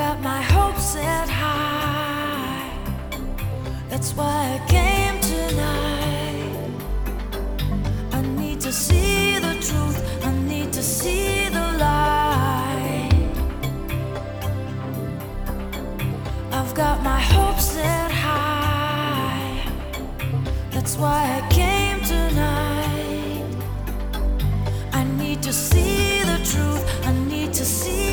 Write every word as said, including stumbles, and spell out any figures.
got my hopes set high. That's why I came tonight. I need to see the truth. I need to see the light. I've got my hopes set high. That's why I came tonight. I need to see the truth. I need to see